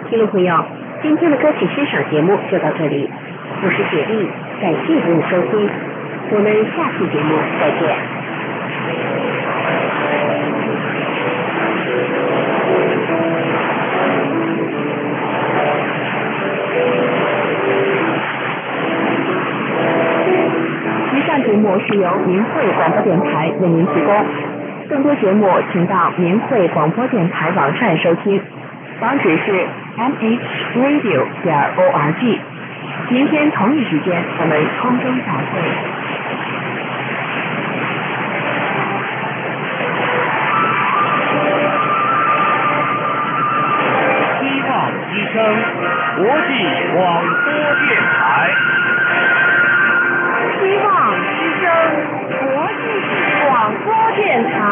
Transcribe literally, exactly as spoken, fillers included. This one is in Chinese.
听众朋友，今天的歌曲欣赏节目就到这里，我是雪莉，感谢您的收听，我们下期节目再见。以上节目是由明慧广播电台为您提供，更多节目请到明慧广播电台网站收听，网址是 m h radio 点 org。明天同一时间我们空中再会。 希望之声国际广播电台。 希望之声国际广播电台。